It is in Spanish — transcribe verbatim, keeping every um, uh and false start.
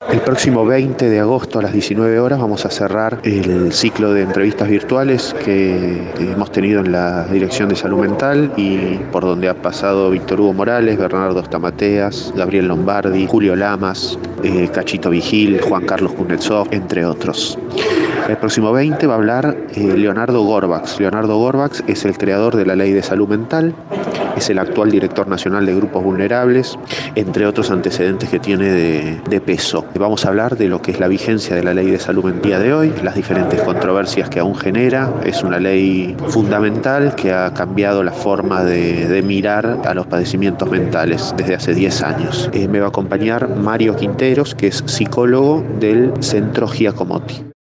El próximo veinte de agosto a las diecinueve horas vamos a cerrar el ciclo de entrevistas virtuales que hemos tenido en la Dirección de Salud Mental y por donde ha pasado Víctor Hugo Morales, Bernardo Stamateas, Gabriel Lombardi, Julio Lamas, eh, Cachito Vigil, Juan Carlos Kuznetsov, entre otros. El próximo veinte va a hablar eh, Leonardo Gorbax. Leonardo Gorbax es el creador de la Ley de Salud Mental, es el actual director nacional de grupos vulnerables, entre otros antecedentes que tiene de, de peso. Vamos a hablar de lo que es la vigencia de la Ley de Salud Mental día de hoy, las diferentes controversias que aún genera. Es una ley fundamental que ha cambiado la forma de, de mirar a los padecimientos mentales desde hace diez años. Eh, me va a acompañar Mario Quinteros, que es psicólogo del Centro Giacomotti.